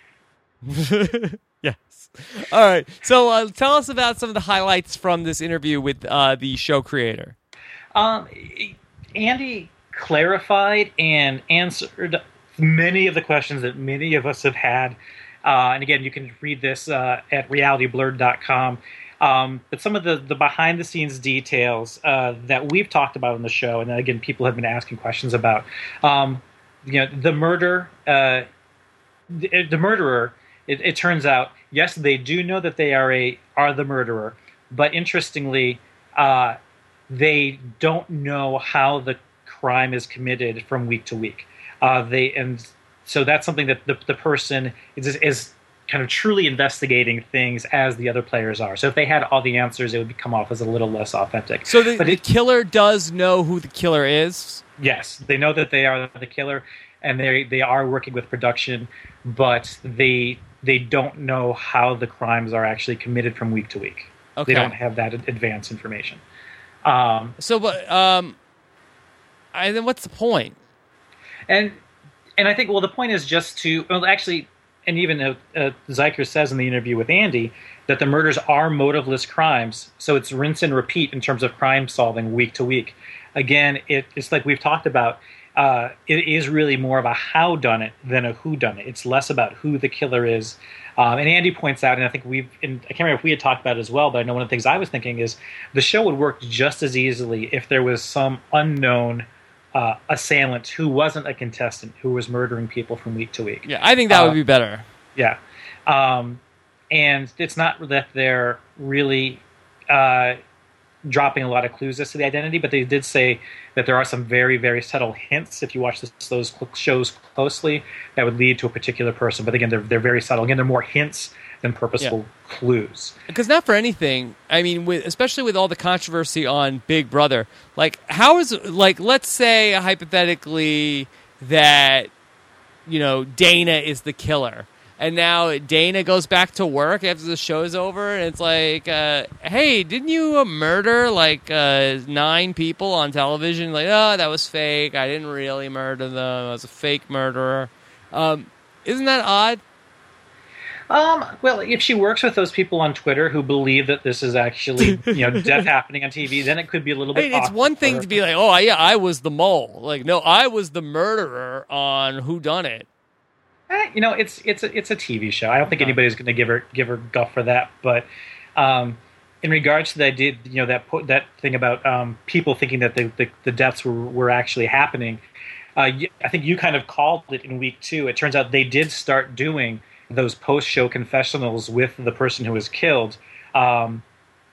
Yes. All right. So uh, tell us about some of the highlights from this interview with uh, the show creator. Um, Andy clarified and answered many of the questions that many of us have had. Uh, and again, you can read this uh, at reality blurred dot com. Um, but some of the, the behind-the-scenes details uh, that we've talked about on the show, and again, people have been asking questions about. Um, you know, the murder, uh, the, the murderer. It, it turns out, yes, they do know that they are a are the murderer, but interestingly, uh, they don't know how the crime is committed from week to week. Uh, they and so that's something that the the person is is. kind of truly investigating things as the other players are. So if they had all the answers, it would come off as a little less authentic. So the, but the it, killer does know who the killer is? Yes, they know that they are the killer, and they they are working with production, but they they don't know how the crimes are actually committed from week to week. Okay. They don't have that advanced information. Um, so, but um, I, then what's the point? And and I think, well, the point is just to well, actually. And even uh, uh, Zuiker says in the interview with Andy that the murders are motiveless crimes, so it's rinse and repeat in terms of crime solving week to week. Again, it, it's like we've talked about. Uh, it is really more of a how done it than a who done it. It's less about who the killer is. Um, and Andy points out, and I think we've, and I can't remember if we had talked about it as well, but I know one of the things I was thinking is the show would work just as easily if there was some unknown uh, assailant who wasn't a contestant who was murdering people from week to week. Yeah, I think that Uh, would be better. Yeah. Um, and it's not that they're really uh, dropping a lot of clues as to the identity, but they did say that there are some very, very subtle hints if you watch this, those shows closely that would lead to a particular person. But again, they're, they're very subtle. Again, they're more hints than purposeful Yeah. clues. Because not for anything, I mean, with, especially with all the controversy on Big Brother, like, how is, like, let's say hypothetically that, you know, Dana is the killer. And now Dana goes back to work after the show's over, and it's like, uh, hey, didn't you uh, murder, like, uh, nine people on television? Like, oh, that was fake. I didn't really murder them. I was a fake murderer. Um, isn't that odd? Um, well, if she works with those people on Twitter who believe that this is actually, you know, death happening on T V, then it could be a little I bit mean, it's awkward one for thing her. to be like, oh, yeah, I was the mole. Like, no, I was the murderer on Whodunit. Eh, you know, it's it's a, it's a T V show. I don't think Okay. anybody's going to give her give her guff for that. But um, in regards to that, did you know that po- that thing about um, people thinking that the, the, the deaths were were actually happening? Uh, y- I think you kind of called it in week two. It turns out they did start doing those post show confessionals with the person who was killed, um,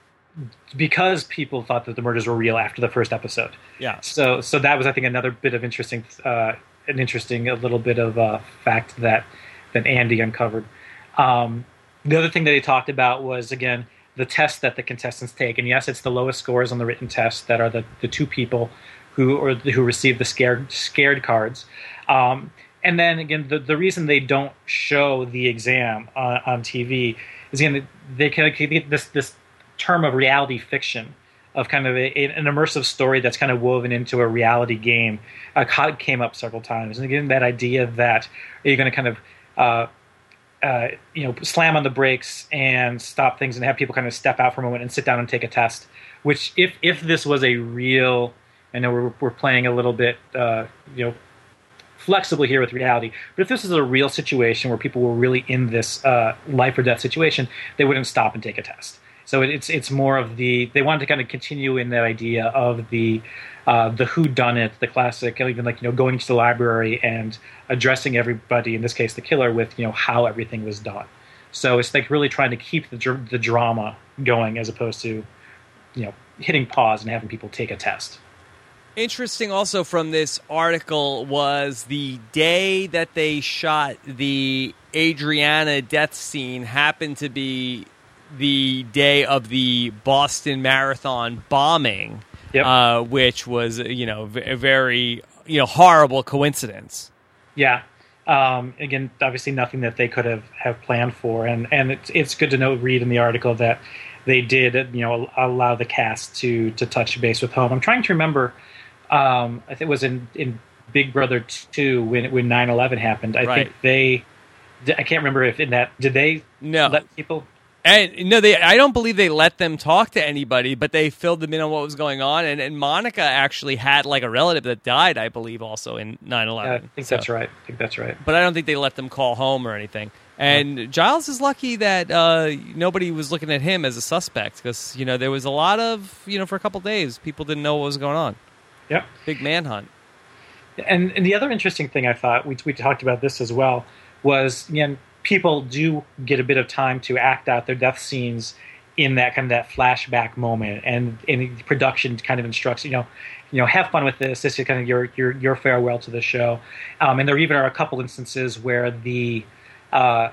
because people thought that the murders were real after the first episode. Yeah. So so that was, I think, another bit of interesting. Uh, an interesting a little bit of uh, fact that that Andy uncovered. Um, the other thing that he talked about was, again, the test that the contestants take. And yes, it's the lowest scores on the written test that are the, the two people who or who receive the scared scared cards. Um, and then again, the, the reason they don't show the exam on, on T V is, again, they kind of get this this term of reality fiction, of kind of a, an immersive story that's kind of woven into a reality game. Uh, came up several times, and again, that idea that you're going to kind of uh, uh, you know slam on the brakes and stop things and have people kind of step out for a moment and sit down and take a test. Which, if if this was a real, I know we're we're playing a little bit uh, you know flexibly here with reality, but if this is a real situation where people were really in this uh, life or death situation, they wouldn't stop and take a test. So it's it's more of the, they wanted to kind of continue in that idea of the uh, the whodunit, the classic, even like, you know, going to the library and addressing everybody, in this case the killer, with, you know, how everything was done. So it's like really trying to keep the dr- the drama going, as opposed to, you know, hitting pause and having people take a test. Interesting also from this article was the day that they shot the Adriana death scene happened to be the day of the Boston Marathon bombing, Yep. uh, which was, you know, a very, you know, horrible coincidence. Yeah. Um, again, obviously nothing that they could have, have planned for. And, and it's, it's good to know, read in the article that they did, you know, allow the cast to, to touch base with home. I'm trying to remember, um, I think it was in, in Big Brother two when, when nine eleven happened. I Right. think they, I can't remember if in that, did they No. let people... And no, they. I don't believe they let them talk to anybody, but they filled them in on what was going on. And, and Monica actually had like a relative that died, I believe, also in nine Uh, I eleven. think So- that's right. I think that's right. But I don't think they let them call home or anything. And Giles is lucky that uh, nobody was looking at him as a suspect, because, you know, there was a lot of, you know, for a couple days, people didn't know what was going on. Yep. Big manhunt. And, and the other interesting thing I thought, we, we talked about this as well, was, you know, people do get a bit of time to act out their death scenes in that kind of that flashback moment, and, and production kind of instructs, you know, you know, have fun with this. This is kind of your your, your farewell to the show. Um, and there even are a couple instances where the uh,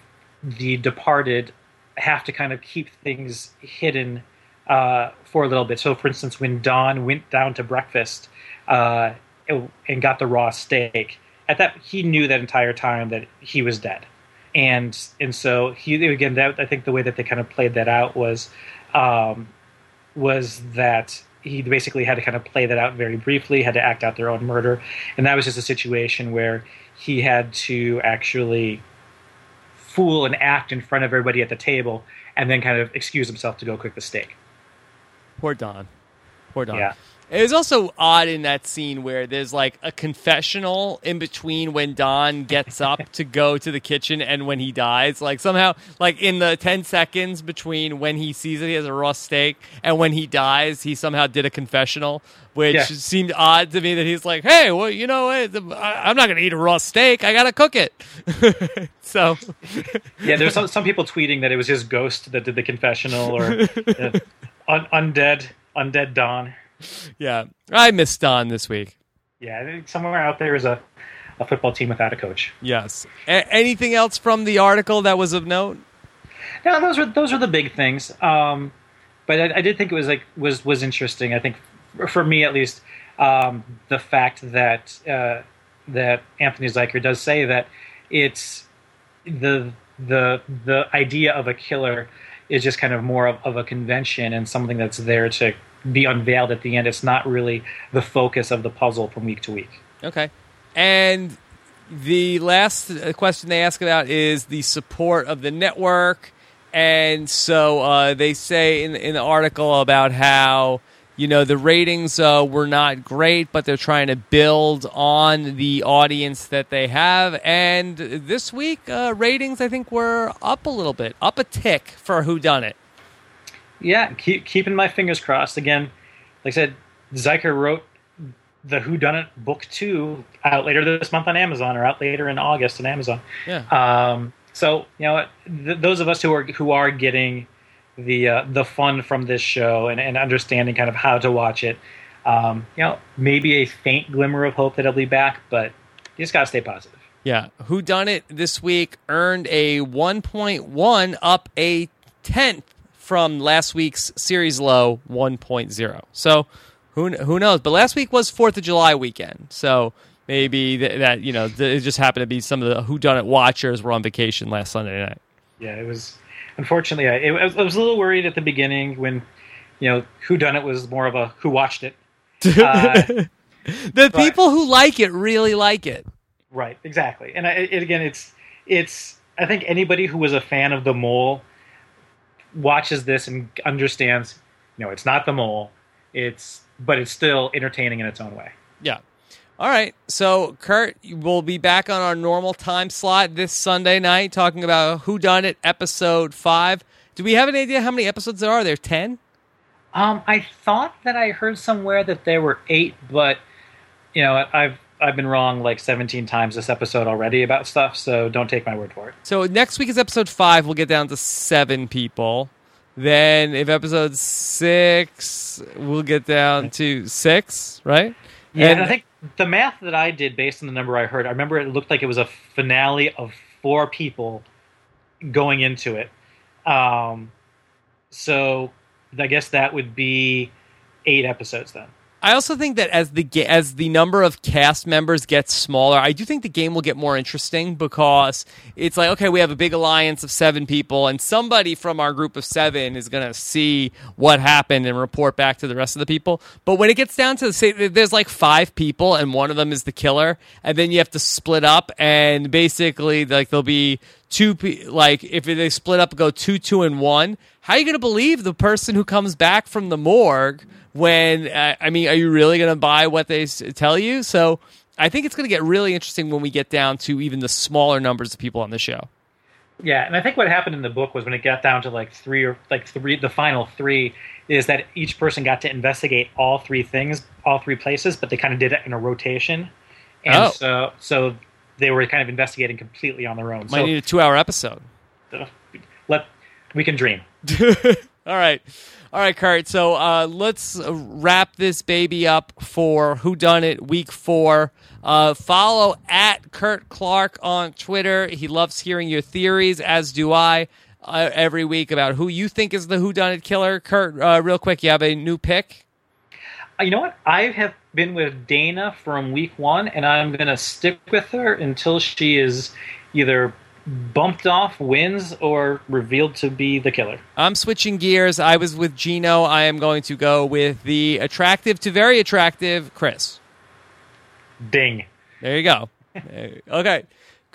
the departed have to kind of keep things hidden uh, for a little bit. So, for instance, when Don went down to breakfast uh, and got the raw steak, at that he knew that entire time that he was dead. And and so he again that I think the way that they kind of played that out was um, was that he basically had to kind of play that out very briefly, had to act out their own murder, and that was just a situation where he had to actually fool and act in front of everybody at the table, and then kind of excuse himself to go cook the steak. Poor Don. Poor Don. Yeah. It was also odd in that scene where there's like a confessional in between when Don gets up to go to the kitchen and when he dies. Like somehow, like in the ten seconds between when he sees it, he has a raw steak, and when he dies, he somehow did a confessional, which Yeah. seemed odd to me that he's like, hey, well, you know, I- I'm not going to eat a raw steak. I got to cook it. So, Yeah, there's some, some people tweeting that it was his ghost that did the confessional, or uh, un- undead, undead Don. yeah, I missed Don this week. Yeah, I think somewhere out there is a, a football team without a coach. Yes. A- anything else from the article that was of note? No, those are those are the big things. Um, but I, I did think it was like was was interesting. I think for, for me at least, um, the fact that uh, that Anthony Zuiker does say that it's the the the idea of a killer is just kind of more of, of a convention and something that's there to be unveiled at the end. It's not really the focus of the puzzle from week to week. Okay. And the last uh, question they ask about is the support of the network. And so uh, they say in, in the article about how, you know, the ratings uh, were not great, but they're trying to build on the audience that they have. And this week, uh, ratings, I think, were up a little bit, up a tick for Whodunit. Yeah, keep keeping my fingers crossed. Again, like I said, Zuiker wrote the Whodunit book two out later this month on Amazon, or out later in August on Amazon. Yeah. Um, so you know, th- those of us who are who are getting the uh, the fun from this show and, and understanding kind of how to watch it, um, you know, maybe a faint glimmer of hope that it'll be back, but you just gotta stay positive. Yeah. Whodunit this week earned a one point one, up a tenth from last week's series low one point oh. So who who knows? But last week was fourth of July weekend. So maybe th- that, you know, th- it just happened to be some of the Whodunit watchers were on vacation last Sunday night. Yeah, it was. Unfortunately, I, it, I, was, I was a little worried at the beginning when, you know, Whodunit was more of a who watched it. Uh, The but- people who like it really like it. Right, exactly. And I, it, again, it's it's. I think anybody who was a fan of the Mole watches this and understands. You know, it's not the Mole. It's but it's still entertaining in its own way. Yeah. All right. So, Kurt, we'll be back on our normal time slot this Sunday night talking about Whodunit episode five. Do we have an idea how many episodes there are? There ten? Um, I thought that I heard somewhere that there were eight, but you know, I've I've been wrong like seventeen times this episode already about stuff. So don't take my word for it. So next week is episode five. We'll get down to seven people. Then if episode six, we'll get down to six, right? Yeah, And and I think the math that I did based on the number I heard, I remember it looked like it was a finale of four people going into it. Um, so I guess that would be eight episodes then. I also think that as the ga- as the number of cast members gets smaller, I do think the game will get more interesting because it's like, okay, we have a big alliance of seven people, and somebody from our group of seven is going to see what happened and report back to the rest of the people. But when it gets down to, say, there's like five people, and one of them is the killer, and then you have to split up, and basically, like, there'll be two, pe- like, if they split up and go two, two, and one, how are you going to believe the person who comes back from the morgue when, uh, I mean, are you really going to buy what they s- tell you? So I think it's going to get really interesting when we get down to even the smaller numbers of people on the show. Yeah, and I think what happened in the book was when it got down to like three or like three, the final three, is that each person got to investigate all three things, all three places, but they kind of did it in a rotation, and Oh. so so they were kind of investigating completely on their own. Might So need a two-hour episode. uh, let we can dream. All right. All right, Kurt. So uh, let's wrap this baby up for Whodunit Week four. Uh, follow at Kurt Clark on Twitter. He loves hearing your theories, as do I, uh, every week about who you think is the Whodunit killer. Kurt, uh, real quick, you have a new pick? Uh, You know what? I have been with Dana from week one, and I'm going to stick with her until she is either bumped off, wins, or revealed to be the killer. I'm switching gears. I was with Gino. I am going to go with the attractive to very attractive Chris. Ding. There you go. Okay.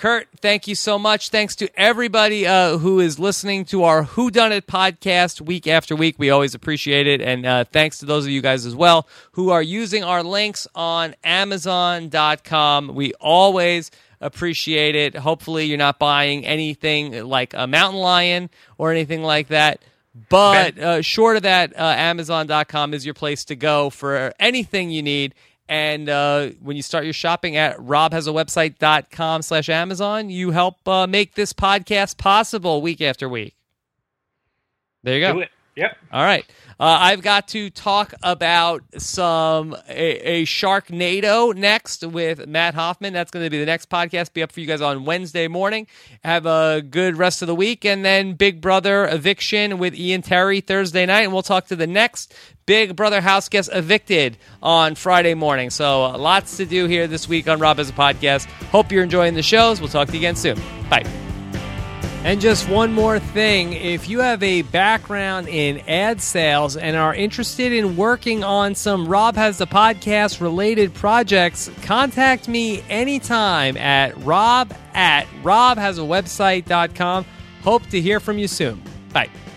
Kurt, thank you so much. Thanks to everybody uh, who is listening to our Whodunit podcast week after week. We always appreciate it. And uh, thanks to those of you guys as well who are using our links on Amazon dot com. We always appreciate it. Hopefully you're not buying anything like a mountain lion or anything like that. But uh, short of that, uh, Amazon dot com is your place to go for anything you need. And uh, when you start your shopping at rob has a website dot com slash Amazon, you help uh, make this podcast possible week after week. There you go. Do it. Yep. All right. Uh, I've got to talk about some a, a Sharknado next with Matt Hoffman. That's going to be the next podcast. Be up for you guys on Wednesday morning. Have a good rest of the week. And then Big Brother Eviction with Ian Terry Thursday night. And we'll talk to the next Big Brother house guest evicted on Friday morning. So uh, lots to do here this week on Rob Has a Podcast. Hope you're enjoying the shows. We'll talk to you again soon. Bye. And just one more thing, if you have a background in ad sales and are interested in working on some Rob Has a Podcast related projects, contact me anytime at rob at rob has a website dot com. Hope to hear from you soon. Bye.